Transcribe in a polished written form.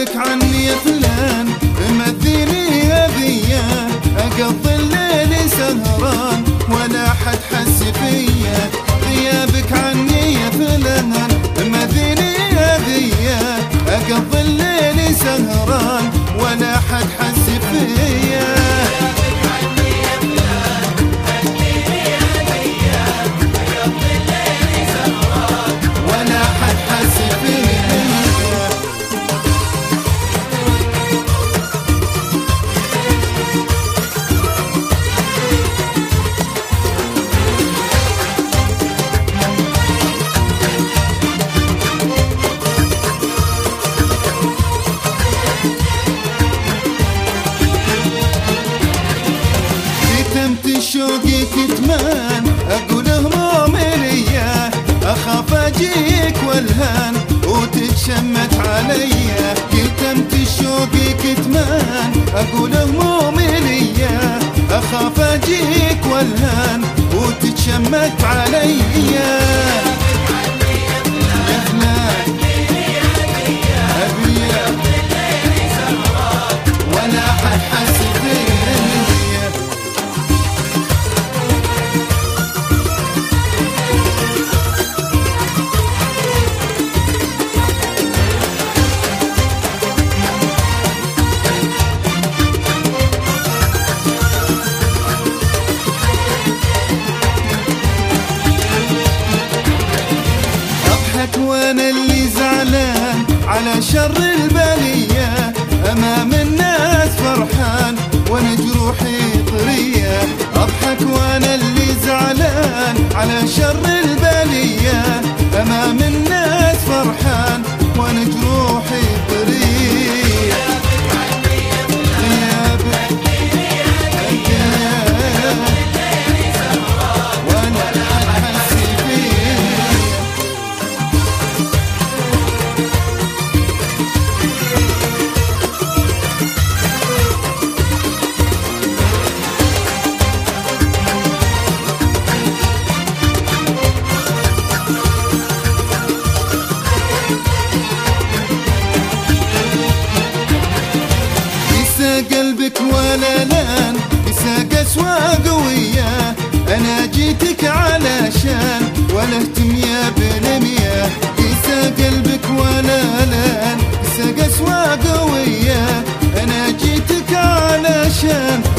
غيابك عني يا فلان مديني يا ذيا، اقضي الليل سهران ولا حد حس فيا. غيابك عني يا فلان مديني يا ذيا، اقضي الليل سهران ولا حد حس فيا. شوقي كتمان اقول همومي ليا، اخاف اجيك والهان وتتشمت عليا. كتمت شوقي كتمان اقول همومي ليا، اخاف اجيك والهان وتتشمت عليا. وانا اللي زعلان على شر البلية، امام الناس فرحان وانا جروحي طرية. اضحك وانا اللي زعلان على شر البلية، امام الناس فرحان وانا جروحي طرية. قلبك ولا لان بسا قسوة قوية، انا جيتك علشان ولا اهتم يا بنمية. بسا قلبك ولا لان بسا قسوة قوية، انا جيتك علشان